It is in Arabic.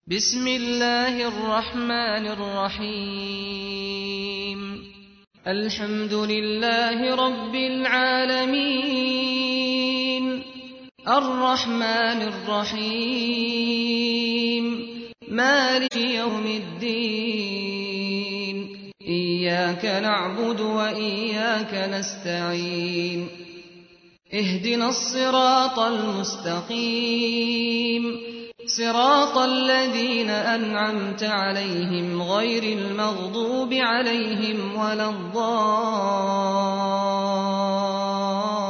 بسم الله الرحمن الرحيم الحمد لله رب العالمين الرحمن الرحيم مالك يوم الدين إياك نعبد وإياك نستعين اهدنا الصراط المستقيم صراط الذين أنعمت عليهم غير المغضوب عليهم ولا الضالين